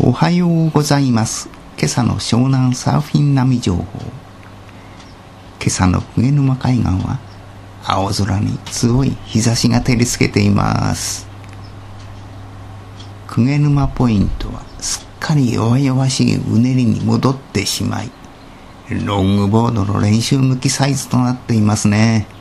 おはようございます。今朝の湘南サーフィン波情報。今朝の鵠沼海岸は青空に強い日差しが照りつけています。鵠沼ポイントはすっかり弱々しいうねりに戻ってしまい、ロングボードの練習向きサイズとなっていますね。